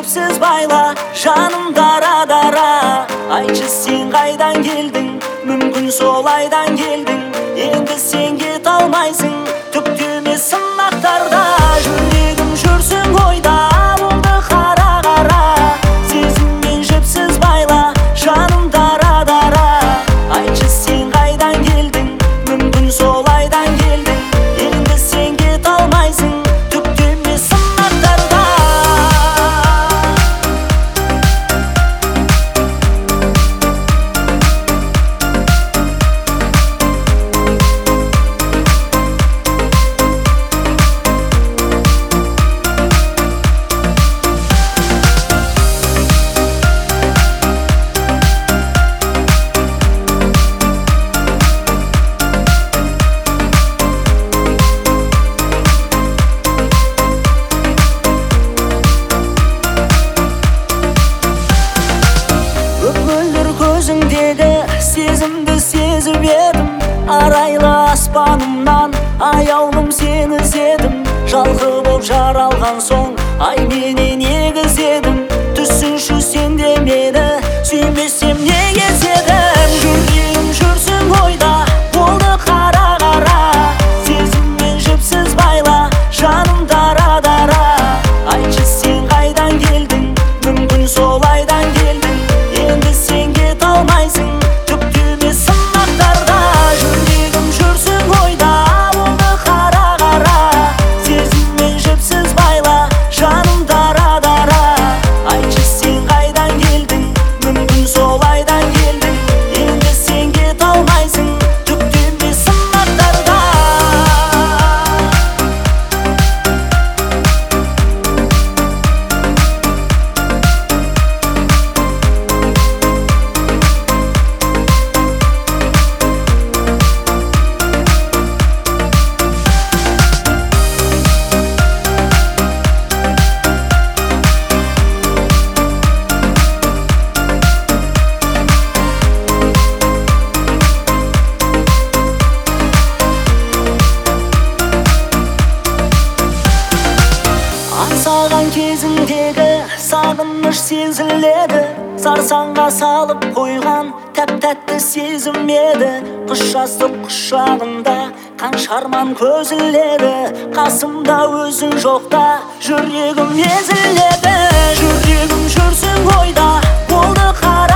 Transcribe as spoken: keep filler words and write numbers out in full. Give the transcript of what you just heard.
жіпсіз байла, жаным дара-дара. Айтшы сен қайдан келдің, мүмкін солайдан келдің. Енді сен кет алмайсың, түктеме сынақтарда. Жүрегім жүрсің ойда, болды қара-қара. Сезіммен жіпсіз байла, жаным дара-дара. Айтшы сен қайдан келдің, мүмкін солайдан келдің. Енді сен кет алмайсың, түктеме сынақтарда. Көзіңдегі сезімді сезіп едім, арайлы аспанымнан аяулым сені іздедім. Жалқы боп жаралған соң ай менен егізедім. Түсінші сен де мені сүймесем не кезедім. Жүрегім жүрсің ойда, болды қара-қара. Сезіммен жіпсіз байла, жаным дара-дара. Айтшы сен қайдан келдің, мүмкін солайдан келдің. Енді сен кет алмайсың, түктеме сынақтарда. Жүрегім жүрсің ойда, болды қара-қара. Сезіммен жіпсіз байла, жаным дара-дара. Айтшы сен қайдан келдің, мүмкін солайдан келдің. Енді сен кет алмайсың, түктеме сынақтарда. Аңсаған кезіңдегі сағыныш сезіледі. Сарсаңға салып қойған тәп-тәтті сезім еді. Құш жастық құшағында қанша арман көзіледі. Қасымда өзің жоқта жүрегім езіледі. Жүрегім жүрсің ойда, болды қара